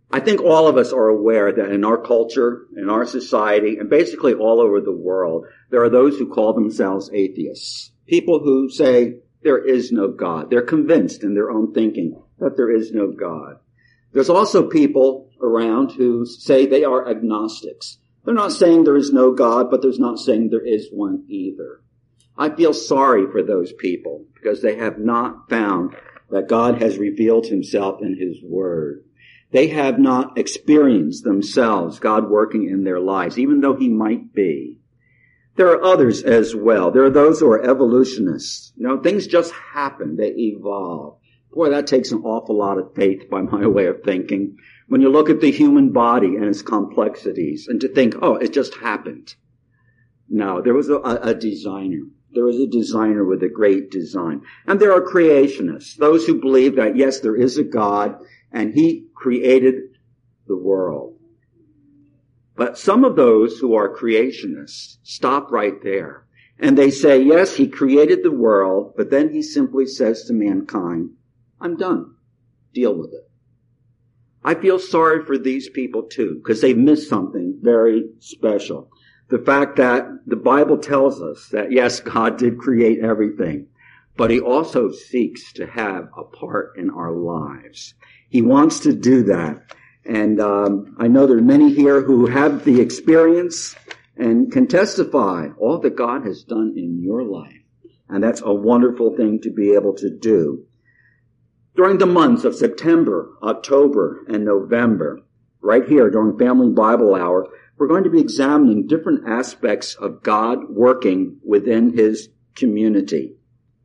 I think all of us are aware that in our culture, in our society, and basically all over the world, there are those who call themselves atheists. People who say there is no God. They're convinced in their own thinking that there is no God. There's also people around who say they are agnostics. They're not saying there is no God, but they're not saying there is one either. I feel sorry for those people because they have not found that God has revealed himself in his word. They have not experienced themselves God working in their lives, even though he might be. There are others as well. There are those who are evolutionists. Things just happen. They evolve. Boy, that takes an awful lot of faith by my way of thinking. When you look at the human body and its complexities and to think, oh, it just happened. No, there was a designer. There was a designer with a great design. And there are creationists, those who believe that, yes, there is a God and he created the world. But some of those who are creationists stop right there. And they say, yes, he created the world, but then he simply says to mankind, I'm done. Deal with it. I feel sorry for these people too, because they missed something very special. The fact that the Bible tells us that, yes, God did create everything, but he also seeks to have a part in our lives. He wants to do that. And I know there are many here who have the experience and can testify all that God has done in your life. And that's a wonderful thing to be able to do. During the months of September, October, and November, right here during Family Bible Hour, we're going to be examining different aspects of God working within his community.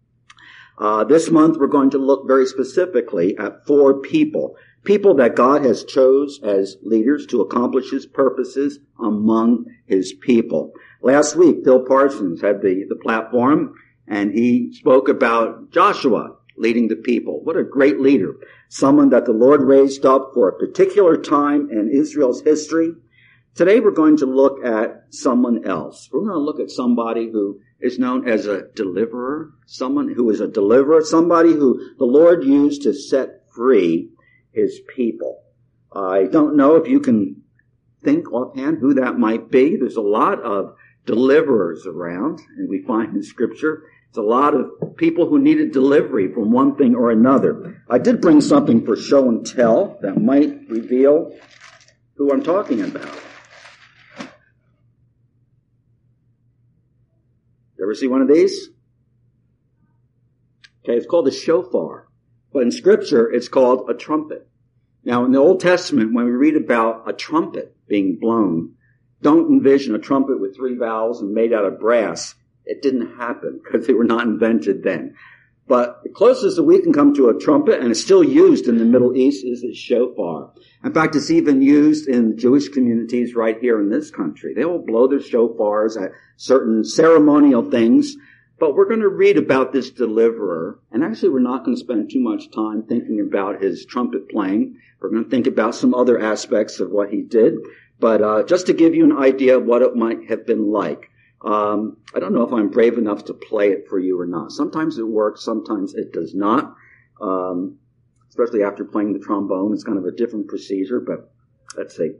This month, we're going to look very specifically at 4 people that God has chose as leaders to accomplish his purposes among his people. Last week, Bill Parsons had the platform, and he spoke about Joshua leading the people. What a great leader. Someone that the Lord raised up for a particular time in Israel's history. Today we're going to look at someone else. We're going to look at somebody who is known as a deliverer, someone who is a deliverer, somebody who the Lord used to set free his people. I don't know if you can think offhand who that might be. There's a lot of deliverers around, and we find in Scripture it's a lot of people who needed delivery from one thing or another. I did bring something for show and tell that might reveal who I'm talking about. You ever see one of these? Okay, it's called a shofar. But in Scripture, it's called a trumpet. Now, in the Old Testament, when we read about a trumpet being blown, don't envision a trumpet with 3 valves and made out of brass. It didn't happen because they were not invented then. But the closest that we can come to a trumpet, and it's still used in the Middle East, is a shofar. In fact, it's even used in Jewish communities right here in this country. They will blow their shofars at certain ceremonial things. But we're going to read about this deliverer. And actually, we're not going to spend too much time thinking about his trumpet playing. We're going to think about some other aspects of what he did. But just to give you an idea of what it might have been like. I don't know if I'm brave enough to play it for you or not. Sometimes it works, sometimes it does not. Especially after playing the trombone, it's kind of a different procedure, but let's see.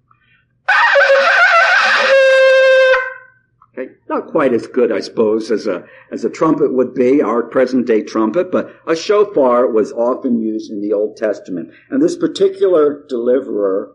Okay, not quite as good, I suppose, as a trumpet would be, our present day trumpet, but a shofar was often used in the Old Testament. And this particular deliverer,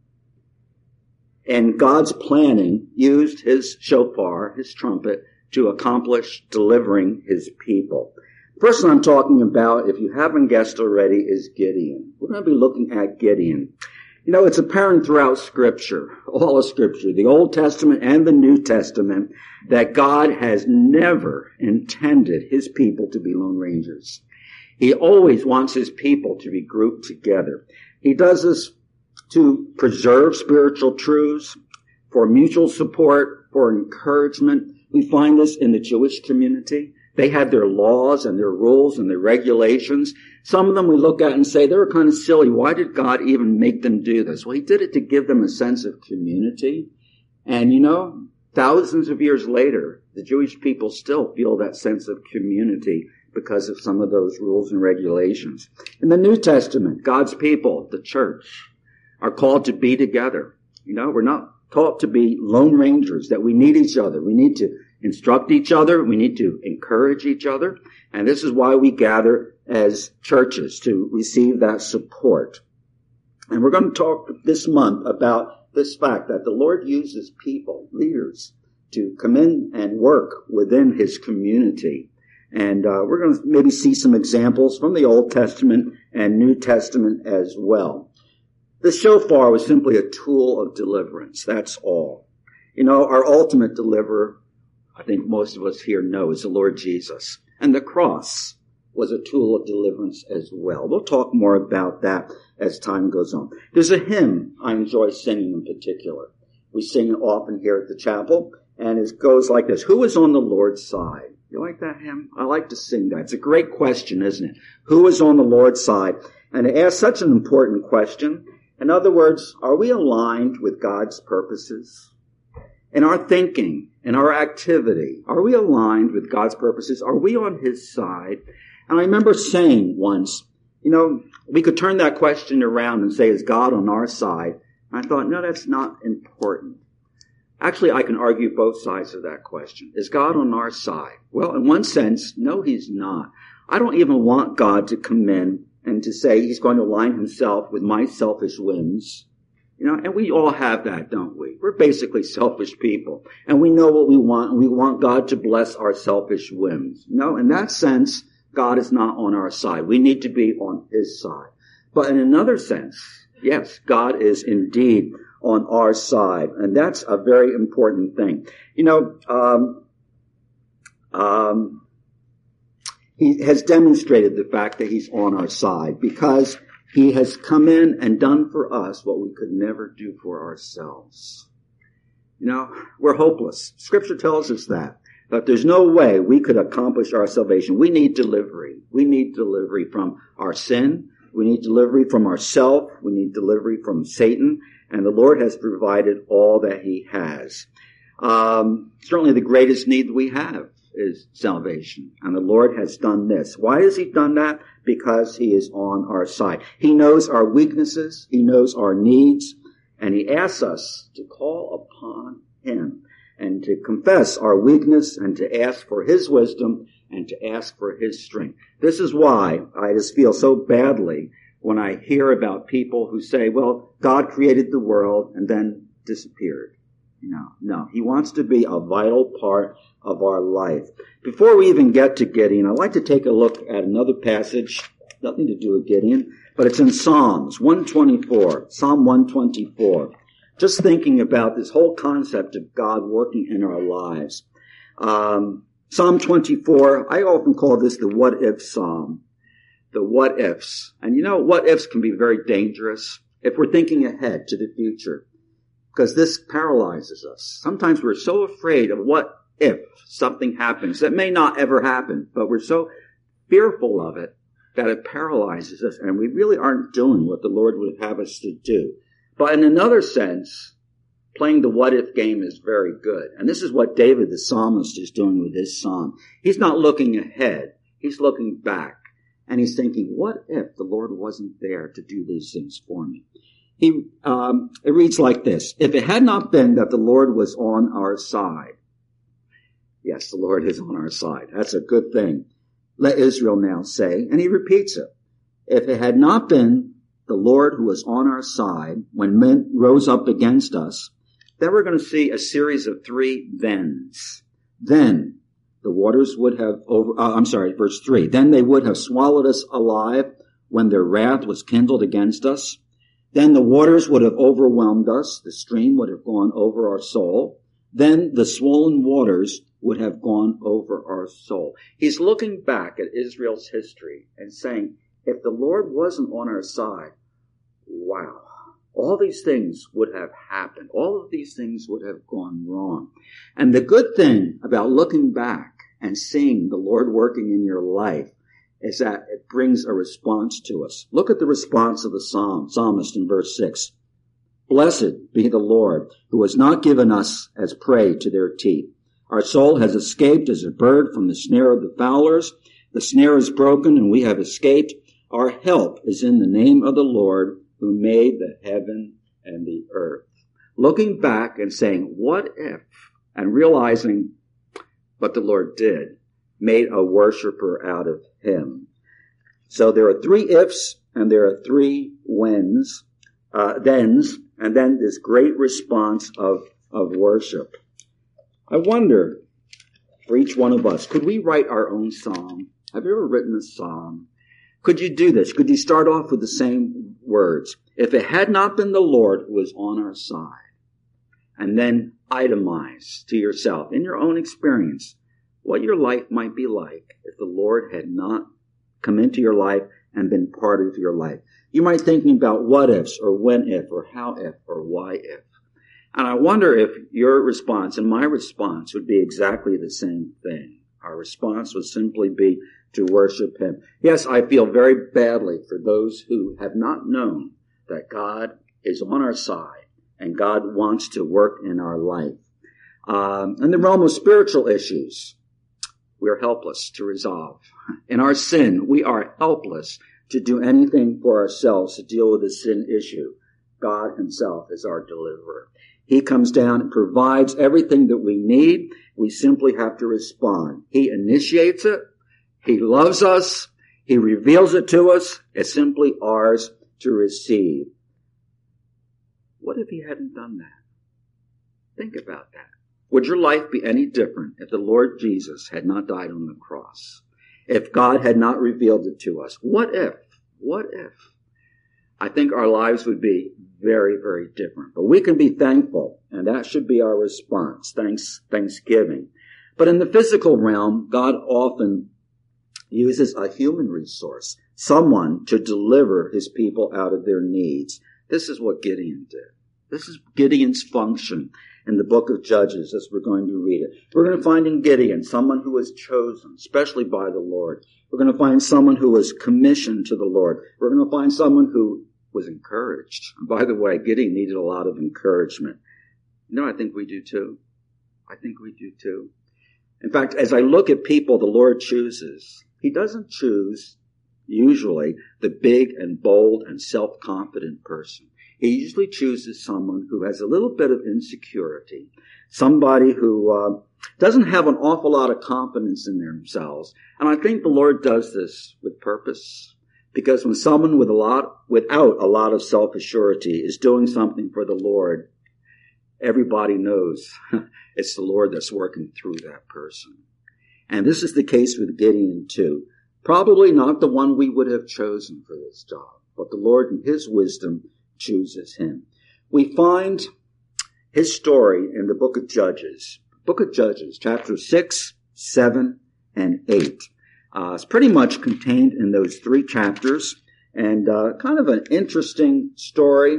in God's planning, used his shofar, his trumpet, to accomplish delivering his people. The person I'm talking about, if you haven't guessed already, is Gideon. We're going to be looking at Gideon. You know, it's apparent throughout Scripture, all of Scripture, the Old Testament and the New Testament, that God has never intended his people to be lone rangers. He always wants his people to be grouped together. He does this to preserve spiritual truths, for mutual support, for encouragement. We find this in the Jewish community. They had their laws and their rules and their regulations. Some of them we look at and say, they were kind of silly. Why did God even make them do this? Well, he did it to give them a sense of community. And, you know, thousands of years later, the Jewish people still feel that sense of community because of some of those rules and regulations. In the New Testament, God's people, the church, are called to be together. We're not taught to be lone rangers, that we need each other. We need to instruct each other. We need to encourage each other. And this is why we gather as churches, to receive that support. And we're going to talk this month about this fact that the Lord uses people, leaders, to come in and work within his community. And we're going to maybe see some examples from the Old Testament and New Testament as well. The shofar was simply a tool of deliverance. That's all. Our ultimate deliverer, I think most of us here know, is the Lord Jesus. And the cross was a tool of deliverance as well. We'll talk more about that as time goes on. There's a hymn I enjoy singing in particular. We sing it often here at the chapel, and it goes like this: Who is on the Lord's side? You like that hymn? I like to sing that. It's a great question, isn't it? Who is on the Lord's side? And it asks such an important question. In other words, are we aligned with God's purposes? In our thinking, in our activity, are we aligned with God's purposes? Are we on his side? And I remember saying once, we could turn that question around and say, is God on our side? And I thought, no, that's not important. Actually, I can argue both sides of that question. Is God on our side? Well, in one sense, no, he's not. I don't even want God to come in and to say he's going to align himself with my selfish whims. And we all have that, don't we? We're basically selfish people. And we know what we want, and we want God to bless our selfish whims. No, in that sense, God is not on our side. We need to be on his side. But in another sense, yes, God is indeed on our side. And that's a very important thing. He has demonstrated the fact that he's on our side because he has come in and done for us what we could never do for ourselves. We're hopeless. Scripture tells us that there's no way we could accomplish our salvation. We need delivery. We need delivery from our sin. We need delivery from ourself. We need delivery from Satan. And the Lord has provided all that he has. Certainly the greatest need we have is salvation. And the Lord has done this. Why has he done that? Because he is on our side. He knows our weaknesses. He knows our needs. And he asks us to call upon him and to confess our weakness and to ask for his wisdom and to ask for his strength. This is why I just feel so badly when I hear about people who say, well, God created the world and then disappeared. No, he wants to be a vital part of our life. Before we even get to Gideon, I'd like to take a look at another passage, nothing to do with Gideon, but it's in Psalms 124, Psalm 124. Just thinking about this whole concept of God working in our lives. Psalm 24, I often call this the what-if psalm. The what-ifs. And what-ifs can be very dangerous if we're thinking ahead to the future, because this paralyzes us. Sometimes we're so afraid of what if something happens that may not ever happen, but we're so fearful of it that it paralyzes us, and we really aren't doing what the Lord would have us to do. But in another sense, playing the what-if game is very good. And this is what David the psalmist is doing with this psalm. He's not looking ahead. He's looking back. And he's thinking, what if the Lord wasn't there to do these things for me? It reads like this: If it had not been that the Lord was on our side. Yes, the Lord is on our side. That's a good thing. Let Israel now say, and he repeats it. If it had not been the Lord who was on our side when men rose up against us, then we're going to see a series of three thens. Then the waters would have verse 3. Then they would have swallowed us alive when their wrath was kindled against us. Then the waters would have overwhelmed us. The stream would have gone over our soul. Then the swollen waters would have gone over our soul. He's looking back at Israel's history and saying, if the Lord wasn't on our side, wow, all these things would have happened. All of these things would have gone wrong. And the good thing about looking back and seeing the Lord working in your life is that it brings a response to us. Look at the response of the psalmist in verse 6. Blessed be the Lord, who has not given us as prey to their teeth. Our soul has escaped as a bird from the snare of the fowlers. The snare is broken and we have escaped. Our help is in the name of the Lord, who made the heaven and the earth. Looking back and saying, what if? And realizing what the Lord did, made a worshiper out of him. So there are 3 ifs and there are 3 whens, thens, and then this great response of worship. I wonder, for each one of us, could we write our own psalm? Have you ever written a psalm? Could you do this? Could you start off with the same words? If it had not been the Lord who was on our side, and then itemize to yourself, in your own experience, what your life might be like if the Lord had not come into your life and been part of your life. You might be thinking about what ifs, or when if, or how if, or why if. And I wonder if your response and my response would be exactly the same thing. Our response would simply be to worship him. Yes, I feel very badly for those who have not known that God is on our side and God wants to work in our life. In the realm of spiritual issues, we are helpless to resolve. In our sin, we are helpless to do anything for ourselves to deal with the sin issue. God himself is our deliverer. He comes down and provides everything that we need. We simply have to respond. He initiates it. He loves us. He reveals it to us. It's simply ours to receive. What if he hadn't done that? Think about that. Would your life be any different if the Lord Jesus had not died on the cross? If God had not revealed it to us? What if? What if? I think our lives would be very, very different. But we can be thankful, and that should be our response, thanksgiving. But in the physical realm, God often uses a human resource, someone to deliver his people out of their needs. This is what Gideon did. This is Gideon's function in the book of Judges as we're going to read it. We're going to find in Gideon someone who was chosen, especially by the Lord. We're going to find someone who was commissioned to the Lord. We're going to find someone who was encouraged. And by the way, Gideon needed a lot of encouragement. You know, I think we do too. I think we do too. In fact, as I look at people the Lord chooses, he doesn't choose usually the big and bold and self-confident person. He usually chooses someone who has a little bit of insecurity, somebody who doesn't have an awful lot of confidence in themselves. And I think the Lord does this with purpose, because when someone without a lot of self-assurity is doing something for the Lord, everybody knows it's the Lord that's working through that person. And this is the case with Gideon too. Probably not the one we would have chosen for this job, but the Lord in his wisdom chooses him. We find his story in the book of Judges. Book of Judges, chapters 6, 7, and 8. It's pretty much contained in those 3 chapters, and kind of an interesting story.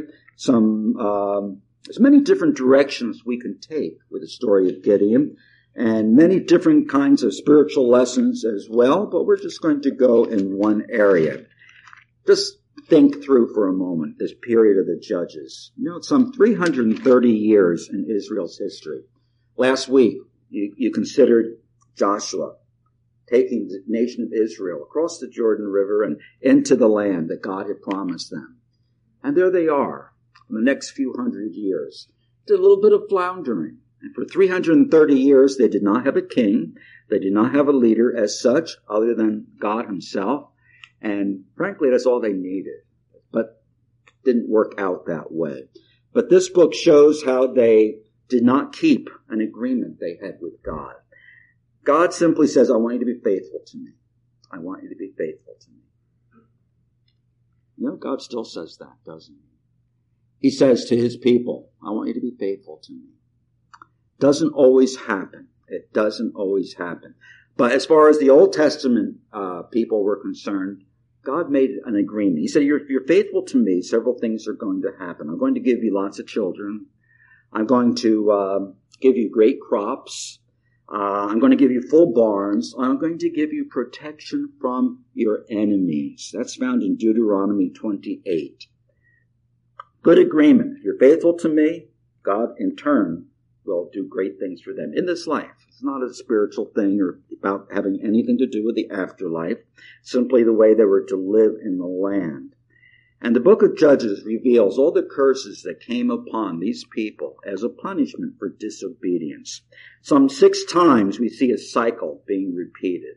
There's many different directions we can take with the story of Gideon, and many different kinds of spiritual lessons as well, but we're just going to go in one area. Just think through for a moment this period of the Judges. You know, it's some 330 years in Israel's history. Last week, you considered Joshua taking the nation of Israel across the Jordan River and into the land that God had promised them. And there they are in the next few hundred years. Did a little bit of floundering. And for 330 years, they did not have a king. They did not have a leader as such, other than God himself. And frankly, that's all they needed. But didn't work out that way. But this book shows how they did not keep an agreement they had with God. God simply says, I want you to be faithful to me. I want you to be faithful to me. You know, God still says that, doesn't he? He says to his people, I want you to be faithful to me. Doesn't always happen. It doesn't always happen. But as far as the Old Testament people were concerned, God made an agreement. He said, if you're faithful to me, several things are going to happen. I'm going to give you lots of children. I'm going to give you great crops. I'm going to give you full barns. I'm going to give you protection from your enemies. That's found in Deuteronomy 28. Good agreement. If you're faithful to me, God in turn will do great things for them in this life. It's not a spiritual thing or about having anything to do with the afterlife. Simply the way they were to live in the land. And the book of Judges reveals all the curses that came upon these people as a punishment for disobedience. Some 6 times we see a cycle being repeated.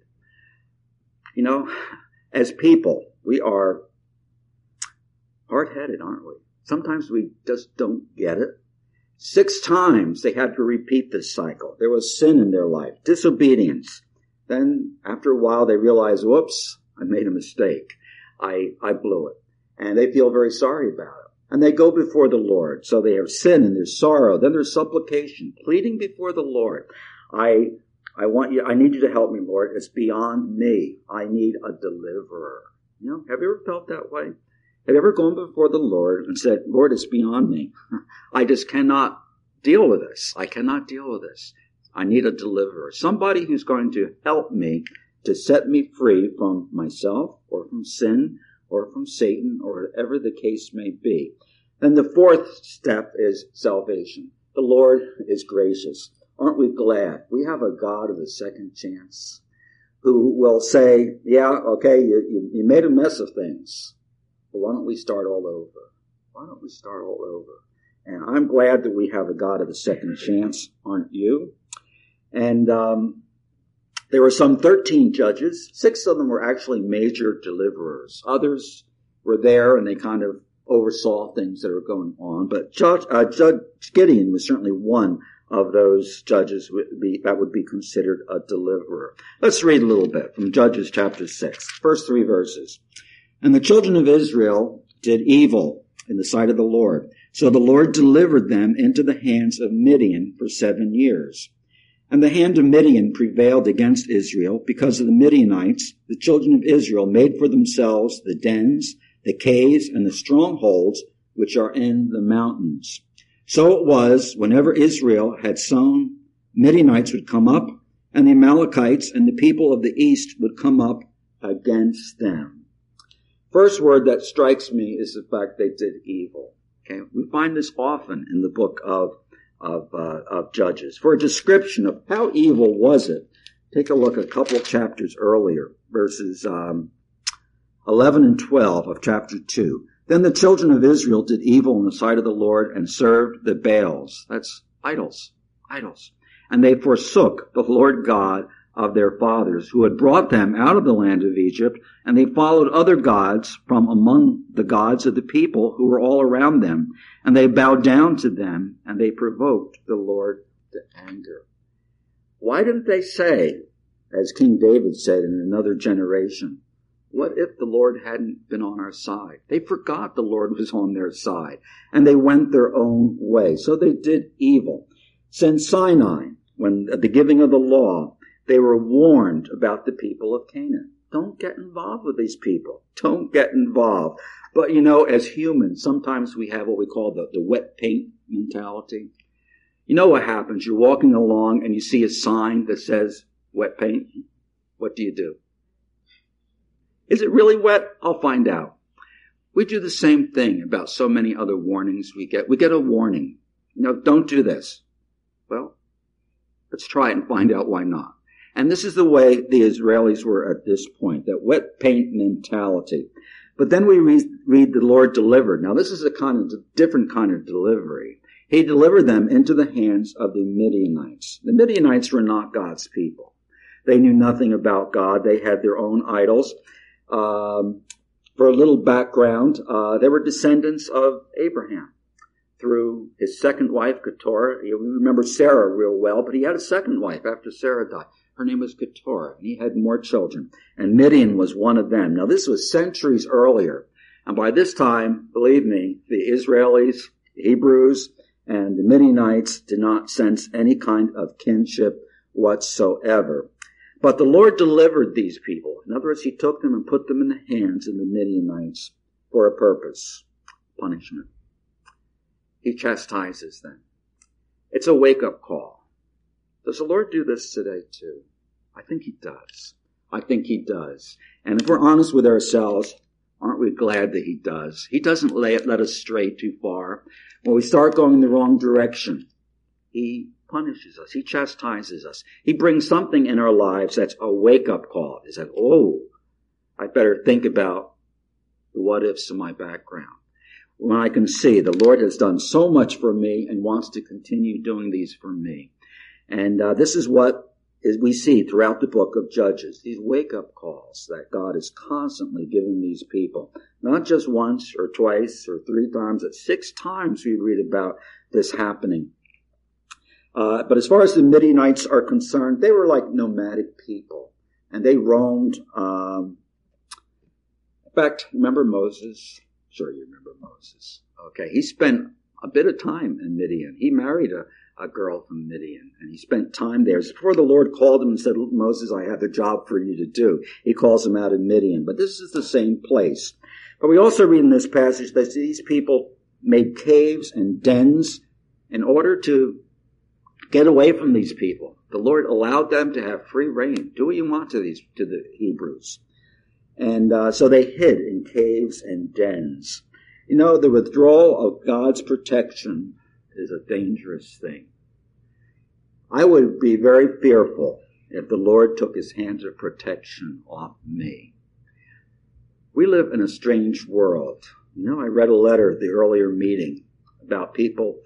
You know, as people, we are hard-headed, aren't we? Sometimes we just don't get it. 6 times they had to repeat this cycle. There was sin in their life, disobedience. Then after a while they realize, whoops, I made a mistake. I blew it. And they feel very sorry about it. And they go before the Lord. So they have sin and there's sorrow. Then there's supplication, pleading before the Lord. I need you to help me, Lord. It's beyond me. I need a deliverer. You know, have you ever felt that way? Have you ever gone before the Lord and said, Lord, it's beyond me. I just cannot deal with this. I cannot deal with this. I need a deliverer. Somebody who's going to help me to set me free from myself or from sin or from Satan, or whatever the case may be. Then the 4th step is salvation. The Lord is gracious. Aren't we glad? We have a God of a second chance who will say, yeah, okay, you made a mess of things, but why don't we start all over? Why don't we start all over? And I'm glad that we have a God of a second chance, aren't you? And there were some 13 judges. 6 of them were actually major deliverers. Others were there and they kind of oversaw things that were going on. But Judge Gideon was certainly one of those judges that would be considered a deliverer. Let's read a little bit from Judges chapter 6, first 3 verses. And the children of Israel did evil in the sight of the Lord. So the Lord delivered them into the hands of Midian for 7 years. And the hand of Midian prevailed against Israel because of the Midianites. The children of Israel made for themselves the dens, the caves, and the strongholds which are in the mountains. So it was, whenever Israel had sown, Midianites would come up, and the Amalekites and the people of the east would come up against them. First word that strikes me is the fact they did evil. Okay, we find this often in the book of Judges. For a description of how evil was it, take a look a couple of chapters earlier, verses 11 and 12 of chapter 2. Then the children of Israel did evil in the sight of the Lord and served the Baals. That's idols. And they forsook the Lord God of their fathers, who had brought them out of the land of Egypt, and they followed other gods from among the gods of the people who were all around them, and they bowed down to them, and they provoked the Lord to anger. Why didn't they say, as King David said in another generation, what if the Lord hadn't been on our side? They forgot the Lord was on their side, and they went their own way. So they did evil. Since Sinai, when at the giving of the law, they were warned about the people of Canaan. Don't get involved with these people. Don't get involved. But you know, as humans, sometimes we have what we call the wet paint mentality. You know what happens? You're walking along and you see a sign that says wet paint. What do? Is it really wet? I'll find out. We do the same thing about so many other warnings we get. We get a warning. You know, don't do this. Well, let's try it and find out why not. And this is the way the Israelis were at this point, that wet paint mentality. But then we read the Lord delivered. Now this is a different kind of delivery. He delivered them into the hands of the Midianites. The Midianites were not God's people. They knew nothing about God. They had their own idols. For a little background, they were descendants of Abraham through his second wife, Keturah. We remember Sarah real well, but he had a second wife after Sarah died. Her name was Keturah, and he had more children. And Midian was one of them. Now, this was centuries earlier. And by this time, believe me, the Israelis, the Hebrews, and the Midianites did not sense any kind of kinship whatsoever. But the Lord delivered these people. In other words, he took them and put them in the hands of the Midianites for a purpose, punishment. He chastises them. It's a wake-up call. Does the Lord do this today too? I think he does. And if we're honest with ourselves, aren't we glad that he does? He doesn't let us stray too far. When we start going in the wrong direction, he punishes us. He chastises us. He brings something in our lives that's a wake-up call. It's like, oh, I better think about the what-ifs of my background. When I can see the Lord has done so much for me and wants to continue doing these for me. And this is what we see throughout the book of Judges, these wake-up calls that God is constantly giving these people. Not just once or twice or 3 times, but 6 times we read about this happening. But as far as the Midianites are concerned, they were like nomadic people. And they roamed. In fact, remember Moses? Sure you remember Moses. Okay, he spent a bit of time in Midian. He married a girl from Midian, and he spent time there. Before the Lord called him and said, Moses, I have a job for you to do. He calls him out of Midian. But this is the same place. But we also read in this passage that these people made caves and dens in order to get away from these people. The Lord allowed them to have free reign. Do what you want to the Hebrews. And so they hid in caves and dens. You know, the withdrawal of God's protection is a dangerous thing. I would be very fearful if the Lord took his hands of protection off me. We live in a strange world. You know, I read a letter at the earlier meeting about people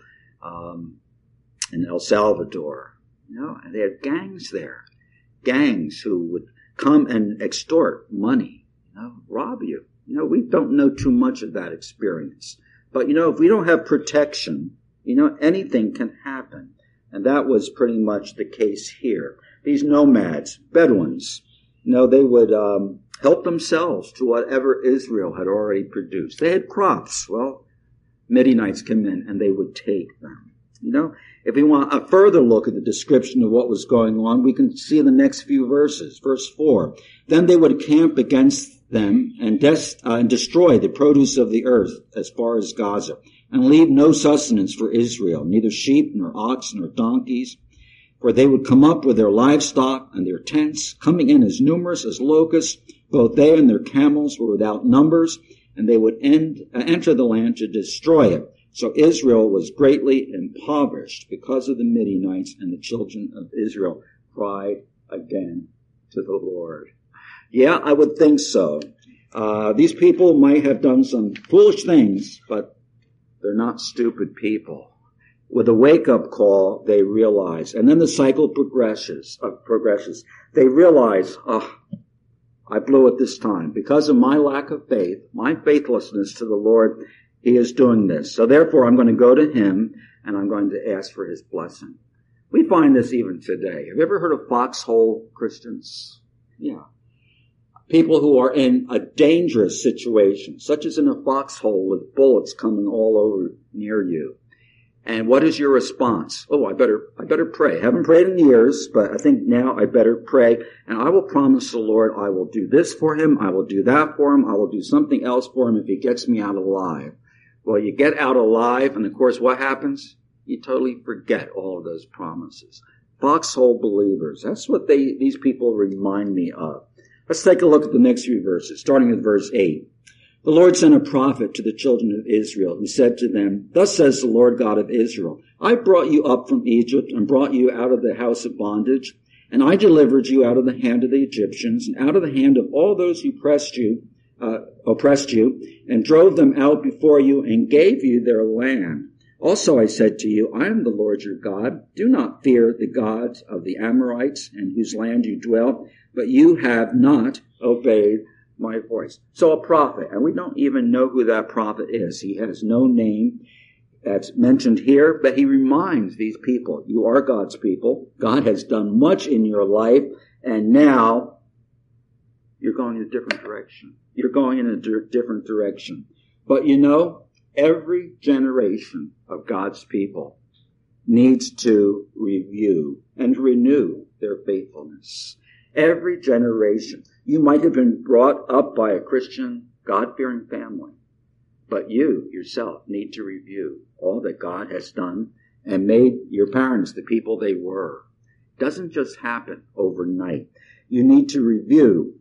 in El Salvador. You know, and they had gangs there. Gangs who would come and extort money, you know, rob you. You know, we don't know too much of that experience. But, you know, if we don't have protection, you know, anything can happen. And that was pretty much the case here. These nomads, Bedouins, you know, they would help themselves to whatever Israel had already produced. They had crops. Well, Midianites came in and they would take them. You know, if we want a further look at the description of what was going on, we can see in the next few verses. Verse 4, then they would camp against them and destroy the produce of the earth as far as Gaza, and leave no sustenance for Israel, neither sheep nor oxen nor donkeys. For they would come up with their livestock and their tents, coming in as numerous as locusts. Both they and their camels were without numbers, and they would enter the land to destroy it. So Israel was greatly impoverished because of the Midianites, and the children of Israel cried again to the Lord. Yeah, I would think so. These people might have done some foolish things, but they're not stupid people. With a wake-up call, they realize, and then the cycle progresses. They realize, I blew it this time. Because of my lack of faith, my faithlessness to the Lord, he is doing this. So therefore, I'm going to go to him, and I'm going to ask for his blessing. We find this even today. Have you ever heard of foxhole Christians? Yeah. People who are in a dangerous situation, such as in a foxhole with bullets coming all over near you. And what is your response? Oh, I better pray. I haven't prayed in years, but I think now I better pray. And I will promise the Lord I will do this for him. I will do that for him. I will do something else for him if he gets me out alive. Well, you get out alive, and of course what happens? You totally forget all of those promises. Foxhole believers. That's what these people remind me of. Let's take a look at the next few verses, starting with verse 8. The Lord sent a prophet to the children of Israel, who said to them, thus says the Lord God of Israel, I brought you up from Egypt and brought you out of the house of bondage, and I delivered you out of the hand of the Egyptians and out of the hand of all those who oppressed you, and drove them out before you and gave you their land. Also I said to you, I am the Lord your God. Do not fear the gods of the Amorites in whose land you dwell, but you have not obeyed my voice. So a prophet, and we don't even know who that prophet is. He has no name that's mentioned here, but he reminds these people, you are God's people. God has done much in your life, and now you're going in a different direction. You're going in a different direction. But you know, every generation of God's people needs to review and renew their faithfulness. Every generation. You might have been brought up by a Christian, God-fearing family, but you yourself need to review all that God has done and made your parents the people they were. It doesn't just happen overnight. You need to review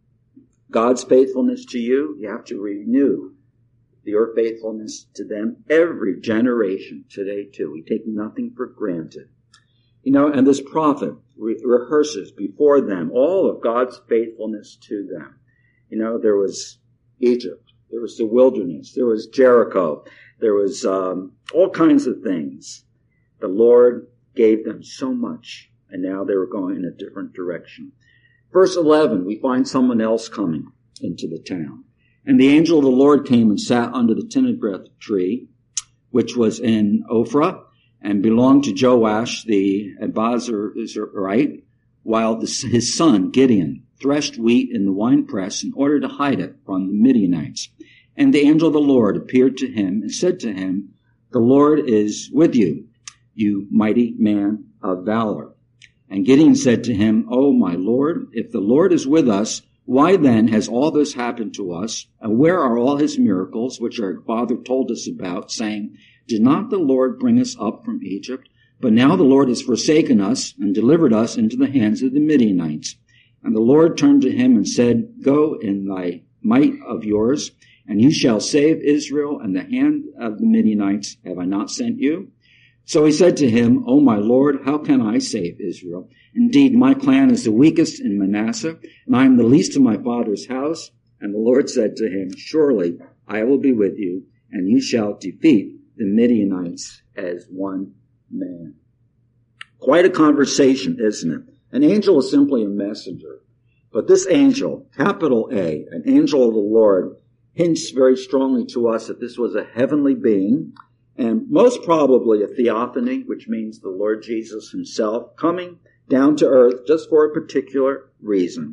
God's faithfulness to you. You have to renew your faithfulness to them. Every generation today too. We take nothing for granted. You know, and this prophet rehearses before them all of God's faithfulness to them. You know, there was Egypt, There was the wilderness. There was Jericho. There was all kinds of things. The Lord gave them so much, and now they were going in a different direction. Verse 11, we find someone else coming into the town. And the angel of the Lord came and sat under the terebinth tree, which was in Ophrah, and belonged to Joash the Abiezrite, while his son Gideon threshed wheat in the winepress in order to hide it from the Midianites. And the angel of the Lord appeared to him and said to him, "The Lord is with you, you mighty man of valor." And Gideon said to him, "O my Lord, if the Lord is with us, why then has all this happened to us? And where are all his miracles, which our father told us about, saying, 'Did not the Lord bring us up from Egypt?' But now the Lord has forsaken us and delivered us into the hands of the Midianites." And the Lord turned to him and said, "Go in thy might of yours, and you shall save Israel and the hand of the Midianites. Have I not sent you?" So he said to him, "O my Lord, how can I save Israel? Indeed, my clan is the weakest in Manasseh, and I am the least in my father's house." And the Lord said to him, "Surely I will be with you, and you shall defeat the Midianites as one man." Quite a conversation, isn't it? An angel is simply a messenger. But this angel, capital A, an angel of the Lord, hints very strongly to us that this was a heavenly being, and most probably a theophany, which means the Lord Jesus himself coming down to earth just for a particular reason.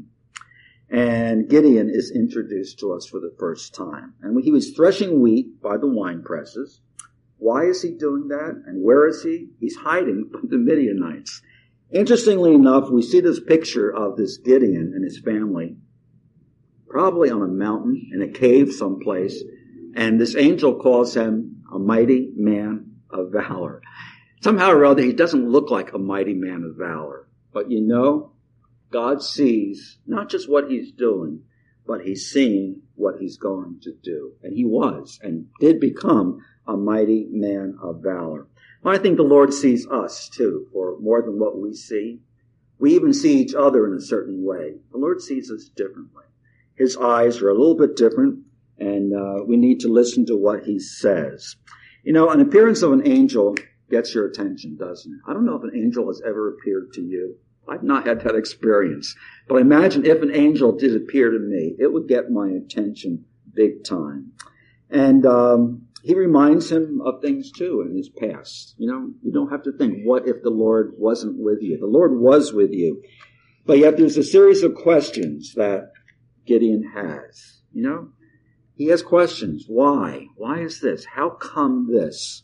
And Gideon is introduced to us for the first time. And he was threshing wheat by the wine presses. Why is he doing that? And where is he? He's hiding from the Midianites. Interestingly enough, we see this picture of this Gideon and his family, probably on a mountain, in a cave someplace, and this angel calls him a mighty man of valor. Somehow or other, he doesn't look like a mighty man of valor. But you know, God sees not just what he's doing, but he's seeing what he's going to do. And he was, and did become, a mighty man of valor. I think the Lord sees us, too, for more than what we see. We even see each other in a certain way. The Lord sees us differently. His eyes are a little bit different, and we need to listen to what he says. You know, an appearance of an angel gets your attention, doesn't it? I don't know if an angel has ever appeared to you. I've not had that experience. But imagine if an angel did appear to me, it would get my attention big time. And he reminds him of things, too, in his past. You know, you don't have to think, what if the Lord wasn't with you? The Lord was with you. But yet there's a series of questions that Gideon has. You know, he has questions. Why? Why is this? How come this?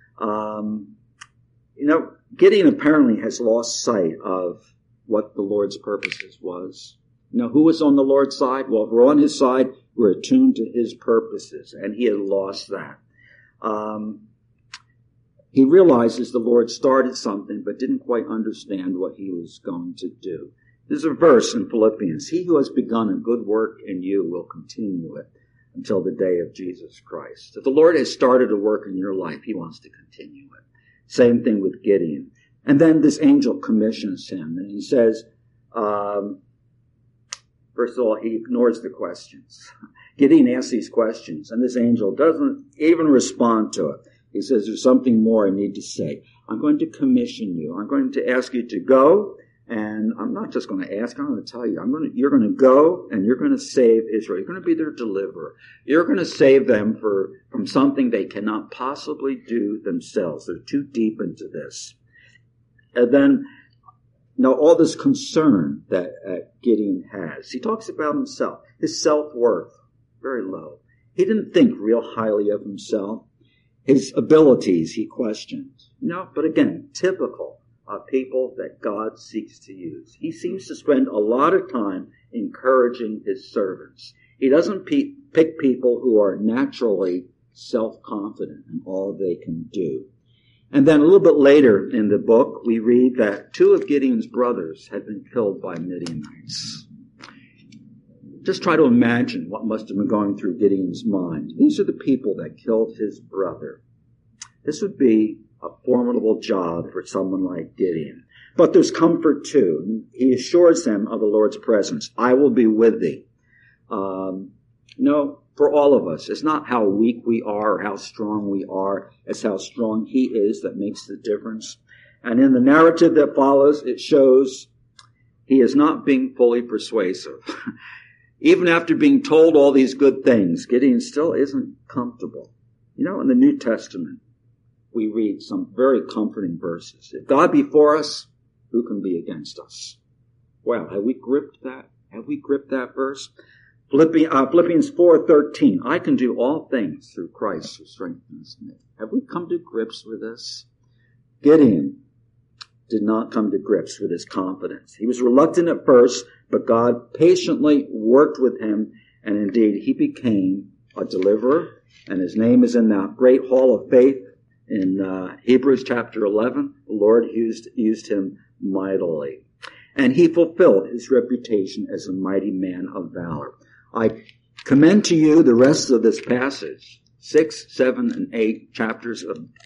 Gideon apparently has lost sight of what the Lord's purposes was. You know, who was on the Lord's side? Well, if we're on his side, we're attuned to his purposes, and he had lost that. He realizes the Lord started something, but didn't quite understand what he was going to do. There's a verse in Philippians, "He who has begun a good work in you will continue it until the day of Jesus Christ." If the Lord has started a work in your life, he wants to continue it. Same thing with Gideon. And then this angel commissions him, and he says, first of all, he ignores the questions. Gideon asks these questions, and this angel doesn't even respond to it. He says, "There's something more I need to say. I'm going to commission you. I'm going to ask you to go, and I'm not just going to ask, I'm going to tell you. You're going to go, and you're going to save Israel. You're going to be their deliverer. You're going to save them from something they cannot possibly do themselves. They're too deep into this." And then, all this concern that Gideon has. He talks about himself, his self-worth, very low. He didn't think real highly of himself. His abilities he questioned. But again, typical of people that God seeks to use. He seems to spend a lot of time encouraging his servants. He doesn't pick people who are naturally self-confident in all they can do. And then a little bit later in the book, we read that 2 of Gideon's brothers had been killed by Midianites. Just try to imagine what must have been going through Gideon's mind. These are the people that killed his brother. This would be a formidable job for someone like Gideon. But there's comfort too. He assures them of the Lord's presence. "I will be with thee." for all of us. It's not how weak we are or how strong we are. It's how strong he is that makes the difference. And in the narrative that follows, it shows he is not being fully persuasive. Even after being told all these good things, Gideon still isn't comfortable. You know, in the New Testament, we read some very comforting verses. If God be for us, who can be against us? Wow, have we gripped that? Have we gripped that verse? Philippians 4:13, I can do all things through Christ who strengthens me. Have we come to grips with this? Gideon did not come to grips with his confidence. He was reluctant at first, but God patiently worked with him, and indeed he became a deliverer, and his name is in that great hall of faith in Hebrews chapter 11. The Lord used him mightily, and he fulfilled his reputation as a mighty man of valor. I commend to you the rest of this passage, 6, 7, and 8 chapters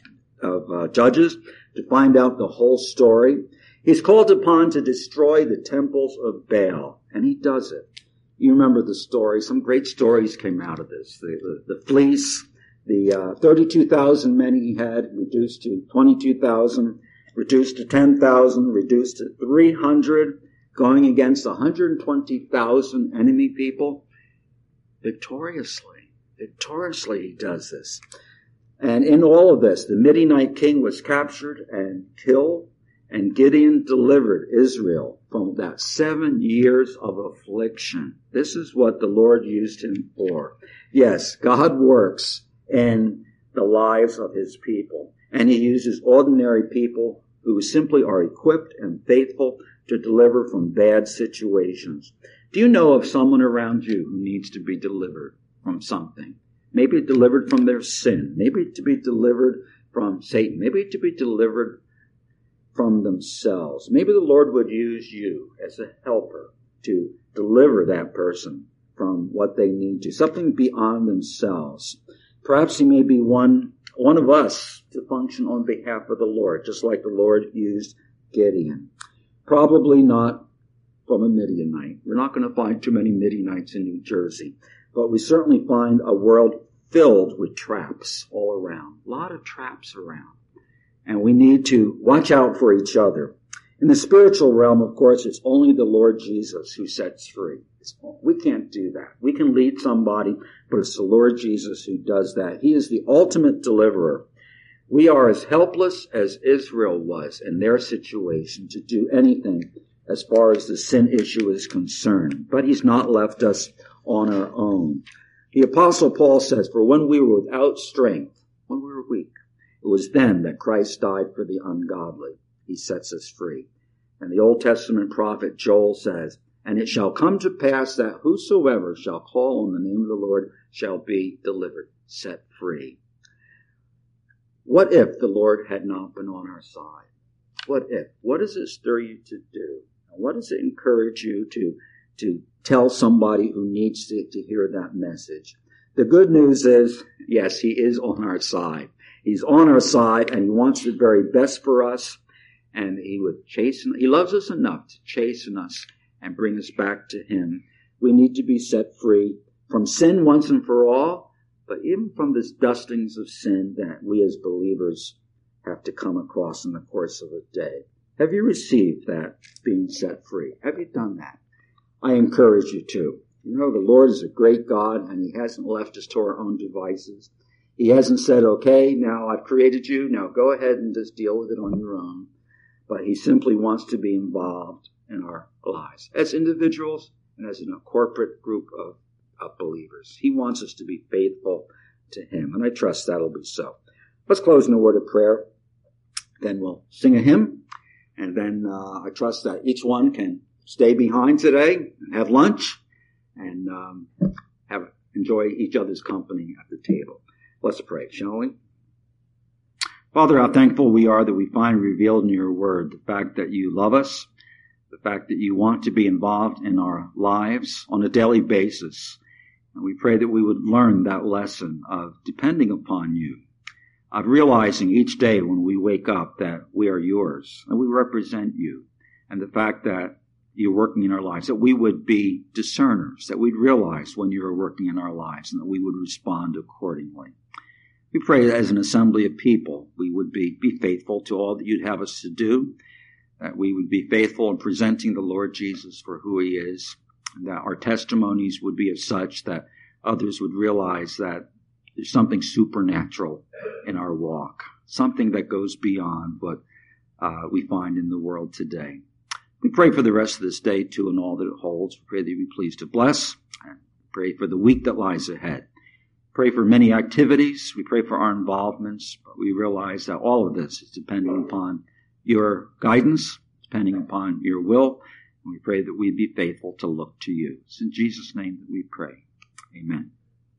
of Judges, to find out the whole story. He's called upon to destroy the temples of Baal, and he does it. You remember the story. Some great stories came out of this. The fleece, the 32,000 men he had reduced to 22,000, reduced to 10,000, reduced to 300, going against 120,000 enemy people. Victoriously he does this. And in all of this, the Midianite king was captured and killed, and Gideon delivered Israel from that 7 years of affliction. This is what the Lord used him for. Yes, God works in the lives of his people, and he uses ordinary people who simply are equipped and faithful to deliver from bad situations. Do you know of someone around you who needs to be delivered from something? Maybe delivered from their sin. Maybe to be delivered from Satan. Maybe to be delivered from themselves. Maybe the Lord would use you as a helper to deliver that person from what they need to. Something beyond themselves. Perhaps he may be one of us to function on behalf of the Lord, just like the Lord used Gideon. Probably not from a Midianite. We're not going to find too many Midianites in New Jersey. But we certainly find a world filled with traps all around. A lot of traps around. And we need to watch out for each other. In the spiritual realm, of course, it's only the Lord Jesus who sets free. We can't do that. We can lead somebody, but it's the Lord Jesus who does that. He is the ultimate deliverer. We are as helpless as Israel was in their situation to do anything as far as the sin issue is concerned. But he's not left us on our own. The Apostle Paul says, for when we were without strength, when we were weak, it was then that Christ died for the ungodly. He sets us free. And the Old Testament prophet Joel says, and it shall come to pass that whosoever shall call on the name of the Lord shall be delivered, set free. What if the Lord had not been on our side? What if? What does it stir you to do? What does it encourage you to tell somebody who needs to hear that message? The good news is, yes, he is on our side. He's on our side, and he wants the very best for us, and he loves us enough to chasten us and bring us back to him. We need to be set free from sin once and for all, but even from the dustings of sin that we as believers have to come across in the course of a day. Have you received that, being set free? Have you done that? I encourage you to. You know, the Lord is a great God, and he hasn't left us to our own devices. He hasn't said, okay, now I've created you, now go ahead and just deal with it on your own. But he simply wants to be involved in our lives as individuals and as in a corporate group of believers. He wants us to be faithful to him, and I trust that'll be so. Let's close in a word of prayer. Then we'll sing a hymn, and then I trust that each one can stay behind today and have lunch and enjoy each other's company at the table. Let's pray, shall we? Father, how thankful we are that we find revealed in your word the fact that you love us, the fact that you want to be involved in our lives on a daily basis. And we pray that we would learn that lesson of depending upon you, of realizing each day when we wake up that we are yours and we represent you, and the fact that you're working in our lives, that we would be discerners, that we'd realize when you're working in our lives, and that we would respond accordingly. We pray that as an assembly of people, we would be faithful to all that you'd have us to do, that we would be faithful in presenting the Lord Jesus for who he is, and that our testimonies would be of such that others would realize that there's something supernatural in our walk, something that goes beyond what we find in the world today. We pray for the rest of this day, too, and all that it holds. We pray that you be pleased to bless, and pray for the week that lies ahead. Pray for many activities. We pray for our involvements, but we realize that all of this is depending upon your guidance, depending upon your will, and we pray that we be faithful to look to you. It's in Jesus' name that we pray. Amen.